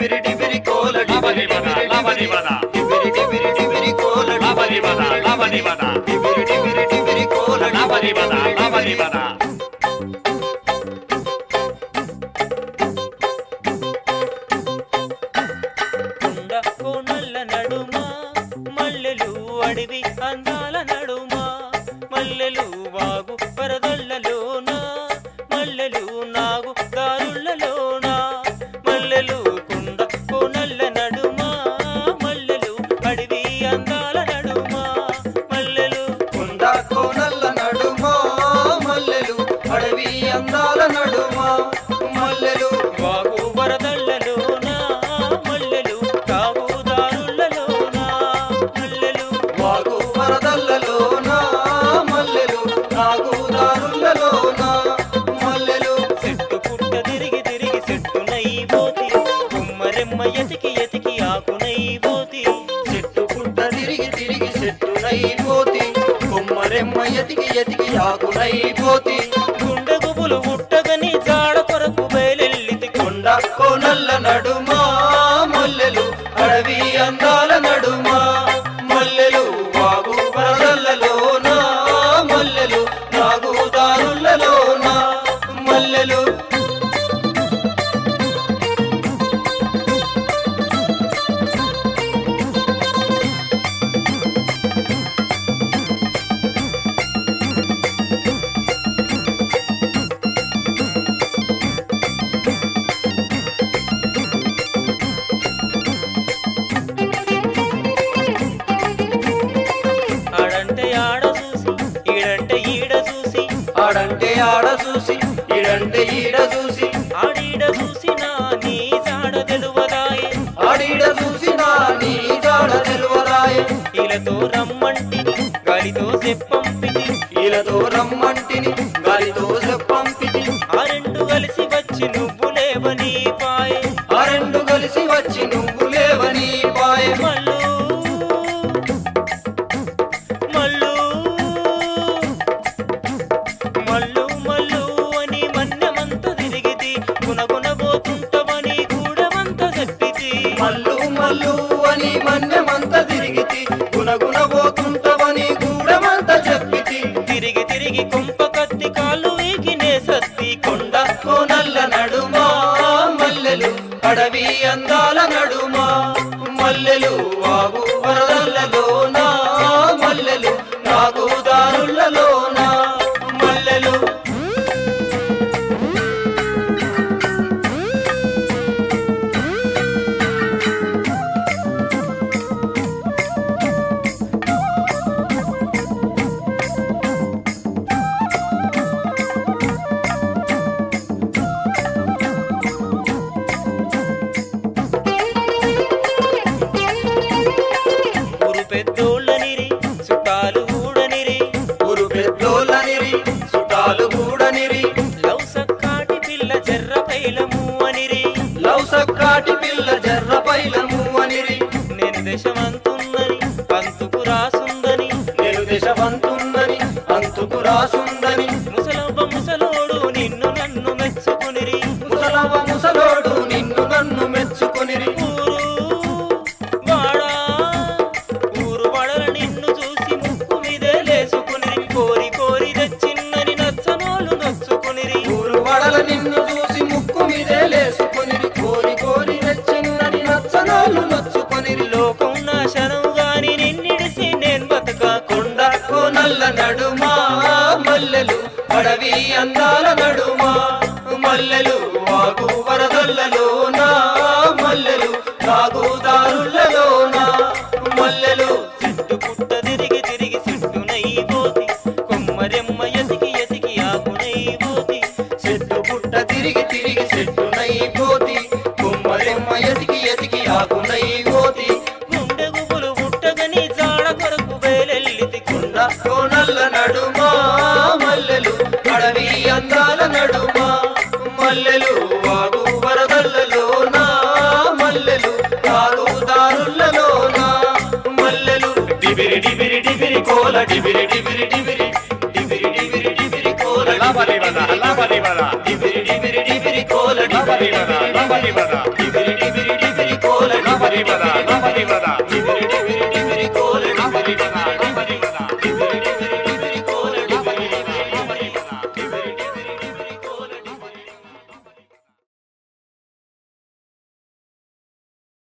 డిబిరి డిబిరి కోల డిబిరి డిబిరి డిబిరి డిబిరి డిబిరి డిబిరి కోల డిబిరి డిబిరి డిబిరి డిబిరి కోల డిబిరి కొండ కోనల్ల నడుమా మల్లెలు అడవి అందాల నడుమా మల్లెలు వాగు పరదళ్ళలోన మల్లెలు నాగు దారుళ్ళలోన మల్లెలు కొండ కోనల్ల నడుమా మల్లెలు అడవి అందాల నడుమా మల్లెలు కొండ కోనల్ల నడుమా మల్లెలు అడవి అందాల నడుమా మల్లెలు వాగు వరదళ్ళలోన మల్లెలు తాగుదారుళ్ళలోన మల్లెలు వాగు వరదల్లలోన మల్లెలు తాగుదారులలోన మల్లెలు చెట్టు పుట్ట తిరిగి తిరిగి చెట్టునై పోతి కుమ్మరెమ్మ ఎతికి ఎతికి ఆకునై పోతి చెట్టు పుట్ట తిరిగి తిరిగి చెట్టునై పోతి కొమ్మరెమ్మ ఎతికి ఎతికి ఆకునై పోతి గుండె గుబులు పుట్టగని జాడ కొరకు బయలెల్లితి కొండ కోనల్ల నడుమా మల్లెలు అడవి అందాల నడుమా మల్లెలు వాగు వరదల్లలోన మల్లెలు తాగుదారులలోన మల్లెలు ఆడంటే ఆడ చూసి ఈడంటే ఈడ చూసి ఆడంటే ఆడ చూసి ఈడంటే ఈడ చూసి ఆడీడ చూసినా నీ జాడ తెలువదాయే ఆడిడ చూసినా నీ జాడ తెలువరాయే ఈలతో రమ్మంటిని గాలితో చెప్పంపిని ఈలతో రమ్మంటిని గాలితో చెప్పంపితి ఆ రెండు కలిసి వచ్చి నువ్వు లేవని పాయే ఆ రెండు కలిసి వచ్చి నువ్వు లేవని పాయే మల్లు మల్లు మల్లు మల్లు అని మన్నెమంత తిరిగితి గునగునబోతుంటవని గూడమంత చెప్పితి మల్లు మల్లు అని మన్నెమంత తిరిగితి గునగునబోతుంటవని గూడమంత చెప్పితి తిరిగి తిరిగి కుంప కత్తి కాళ్ళు వీకినే సత్తి కొండ కోనల్ల నడుమా మల్లెలు అడవి అందాల నడుమా మల్లెలు వాగు వరదల్లలోన మల్లెలు తాగుదారులలోన మల్లెలు ఊరు పెద్దోళ్ళనిరి చుట్టాలు ఊడనిరి ఊరు పెద్దోళ్ళనిరి చుట్టాలు కూడనిరి లవ్ సక్కాటి పిల్ల జర్ర పైలము అనిరి లవ్ సక్కాటి పిల్ల జర్ర పైలము అనిరి నేను దేశమంతున్నని పంతుకు రాసుందని నేను దేశవంతుందని అంతుకు రాసుందని ముసలవ్వ ముసలోడు నిన్ను నన్ను మెచ్చుకునిరి ముసలవ్వ ముసలోడు నిన్ను నన్ను మెచ్చుకొనిరి ఊరు వడల నిన్ను చూసి ముక్కు మీదే లేసుకునిరి కోరి కోరి తెచ్చిన్నని నచ్చనోళ్ళు నచ్చుకునిరి ఊరు వడల నిన్ను చూసి ముక్కు మీదే లేసుకొనిరి కోరి కోరి రెచ్చిన్నని నచ్చనాలు నచ్చుకొనిరి లోకం నాశనం గాని నిన్నిడిసి నేను బతక కొండ కోనల్ల నడుమా మల్లెలు అడవి అందాల నడుమా మల్లెలు వాగు వరదల్లలోన మల్లెలు తాగుదారులలోన మల్లెలు చెట్టు పుట్ట తిరిగి తిరిగి చెట్టునై పోతి కొమ్మరెమ్మ ఎతికి ఎతికి ఆకునై పోతి చెట్టు పుట్ట తిరిగి తిరిగి చెట్టునై పోతి కొమ్మరెమ్మ ఎతికి ఎతికి ఆకునై పోతి గుండె గుబులు పుట్టగని జాడ కొరకు బయలెల్లితి కొండ కోనల్ల నడుమా మల్లెలు అడవి అందాల నడుమా మల్లెలు వాగు వరదల్లలోన మల్లెలు తాగుదారులలోన మల్లెలు డిబిరి డిబిరి డిబిరి కోల డిబిరి డిబిరి డిబిరి డిబిరి డిబిరి డిబిరి కోల డిబిరి డిబిరి డిబిరి కోల డిబిరి డిబిరి